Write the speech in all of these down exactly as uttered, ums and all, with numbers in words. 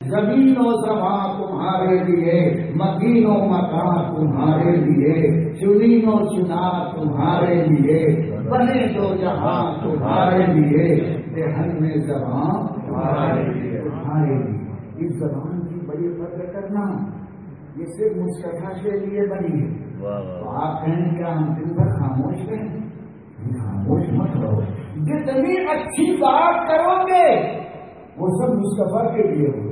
زمین و زمان تمہارے لیے، مکین و مکان تمہارے لیے، چنین و چنا تمہارے لیے، بنے دو جہاں تمہارے لیے، دہن میں زبان تمہارے لیے تمہارے لیے۔ اس زبان کی بڑی قدر کرنا، یہ صرف مصطفیٰ کے لیے بنی ہے۔ تو آپ کہیں کیا ہم دن بھر خاموش ہیں؟ خاموش مت رہو، جتنی اچھی بات کرو گے وہ سب مصطفیٰ کے لیے ہو،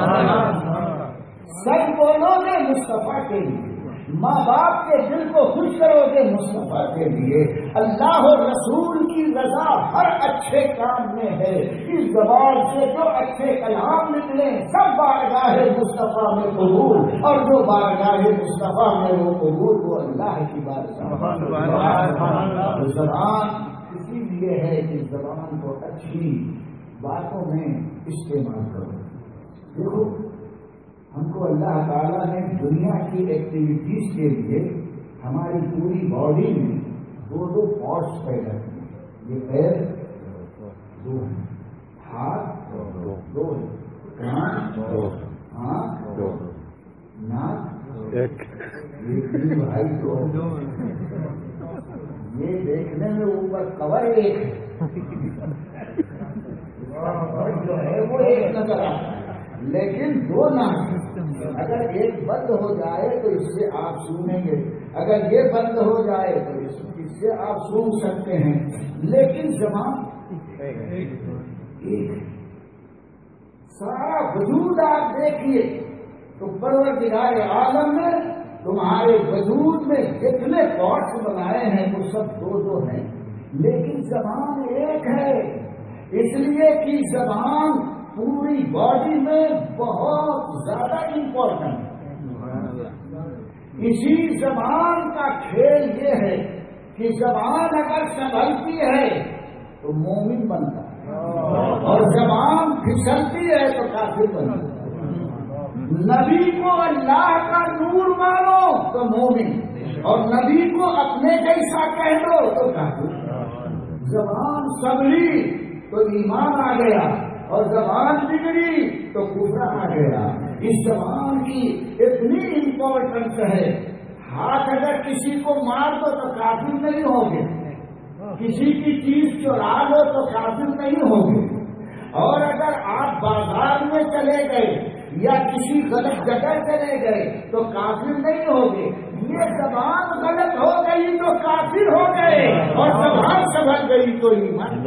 سب بولو گے مصطفیٰ کے لیے، ماں باپ کے دل کو خوش کرو گے مصطفیٰ کے لیے، اللہ اور رسول کی رضا ہر اچھے کام میں ہے۔ اس زبان سے جو اچھے کلام نکلے سب بارگاہ مصطفیٰ میں قبول، اور جو بارگاہ مصطفیٰ میں وہ قبول وہ اللہ کی بارگاہ۔ زبان اسی لیے ہے کہ زبان کو اچھی باتوں میں استعمال کرو۔ دیکھو ہم کو اللہ تعالیٰ نے دنیا کی ایکٹیویٹیز کے لیے ہماری پوری باڈی میں دو دو پارٹس پیدا کیے۔ یہ پیر دو ہیں، ہاتھ دو ہے، کان دو، آنکھ دو، ناک ایک، یہ بھائی دو، یہ دیکھنے میں اوپر کور ایک ہے، جو ہے وہ ایک نظر آتا ہے لیکن دو نہ۔ اگر ایک بند ہو جائے تو اس سے آپ سنیں گے، اگر یہ بند ہو جائے تو اس سے آپ سن سکتے ہیں، لیکن زبان ایک سارا وجود آپ دیکھیے تو پروردگار عالم میں تمہارے وجود میں جتنے پارٹس بنائے ہیں وہ سب دو دو ہیں، لیکن زبان ایک ہے، اس لیے کہ زبان پوری باڈی میں بہت زیادہ امپورٹنٹ ہے۔ اسی زبان کا کھیل یہ ہے کہ زبان اگر سنبھلتی ہے تو مومن بنتا ہے، اور زبان پھسلتی ہے تو کافر بنتا ہے۔ نبی کو اللہ کا نور مانو تو مومن، اور نبی کو اپنے جیسا کہہ دو تو کافر۔ زبان سنبھلی تو ایمان آ گیا، اور زبان بگڑی تو کفر آ گیا۔ اس زبان کی اتنی امپورٹنس ہے، ہاتھ اگر کسی کو مار دو تو کافر نہیں ہوگے، کسی کی چیز چورا دو تو کافر نہیں ہوگے، اور اگر آپ بازار میں چلے گئے یا کسی غلط جگہ چلے گئے تو کافر نہیں ہوگے۔ یہ زبان غلط ہو گئی تو کافر ہو گئے، اور زبان سنبھل گئی تو ایمان۔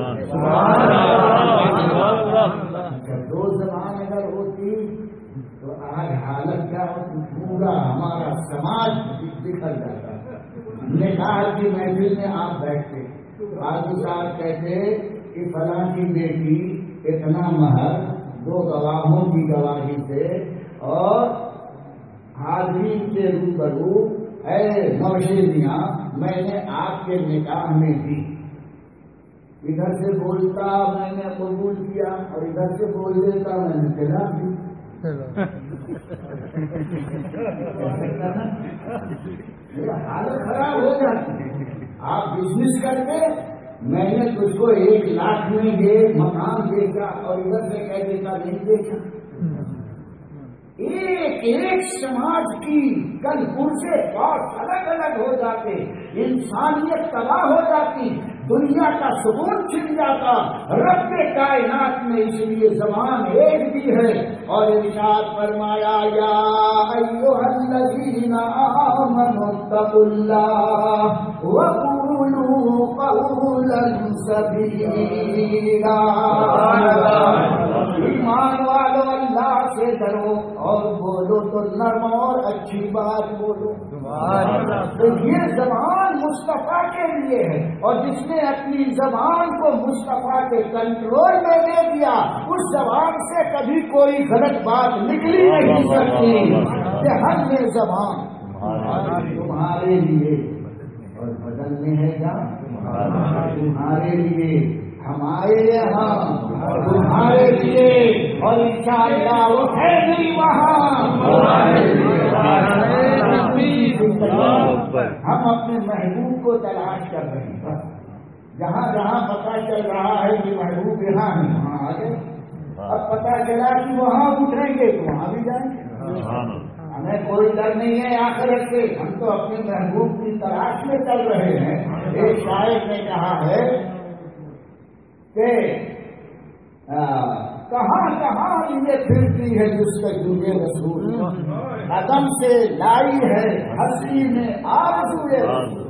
دو زبان اگر ہوتی تو آج حالت کیا ہوتی؟ پورا ہمارا سماج بکھر جاتا۔ نکاح کی محفل میں آپ بیٹھتے، قاضی صاحب کہتے کہ فلاں کی بیٹی اتنا مہر دو گواہوں کی گواہی سے اور حاضری کے روبرو اے نوشیریاں میں نے آپ کے نکاح میں دی۔ ادھر سے بولتا میں نے قبول کیا، اور ادھر سے بول دیتا میں نے خلاف دی۔ حالت خراب ہو جاتی۔ آپ بزنس کرتے، میں نے تجھ کو ایک لاکھ میں یہ مکان بیچا، اور ادھر سے کہہ دیتا نہیں بیچا۔ ایک ایک سماج کی کل پرزے بہت الگ الگ ہو جاتے، انسانیت تباہ ہو جاتی، دنیا کا سکون چھن جاتا رب کائنات میں۔ اس لیے زبان ایک بھی ہے، اور ارشاد فرمایا یا ایھا الذین آمنوا اتقوا اللہ وقولوا قولا سدیدا۔ ایمان والو اللہ سے ڈرو اور بولو تو نرم اور اچھی بات بولو۔ تو یہ زبان مصطفیٰ کے لیے ہے، اور جس نے اپنی زبان کو مصطفیٰ کے کنٹرول میں دے دیا اس زبان سے کبھی کوئی غلط بات نکلی نہیں سکتی۔ ہر میں زبان تمہارے لیے، اور بدن میں ہے کیا؟ تمہارے لیے، ہمارے یہاں تمہارے لیے، اور انشاءاللہ وہ ہے بھی وہاں۔ ہم اپنے محبوب کو تلاش کر رہے ہیں، جہاں جہاں پتہ چل رہا ہے کہ محبوب یہاں ہے وہاں آگے اب پتا چلا کہ وہاں اٹھیں گے تو وہاں بھی جائیں گے. ہمیں کوئی ڈر نہیں ہے آخرت سے, ہم تو اپنے محبوب کی تلاش میں چل رہے ہیں. ایک شاعر نے کہا ہے کہ کہاں کہاں یہ پھرتی ہے جس کا جوئے رسول, قدم سے لائی ہے ہستی میں آرزوئے رسول.